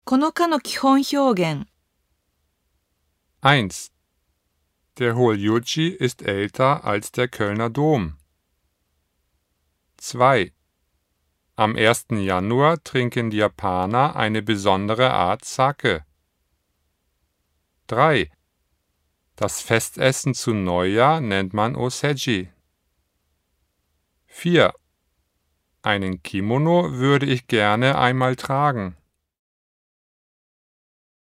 この課の基本表現。 1. Der Holjulji ist älter als der Kölner Dom. 2. Am 1. Januar trinken die Japaner eine besondere Art Sake. 3. Das Festessen zu Neujahr nennt man Oseji. 4. Einen Kimono würde ich gerne einmal tragen.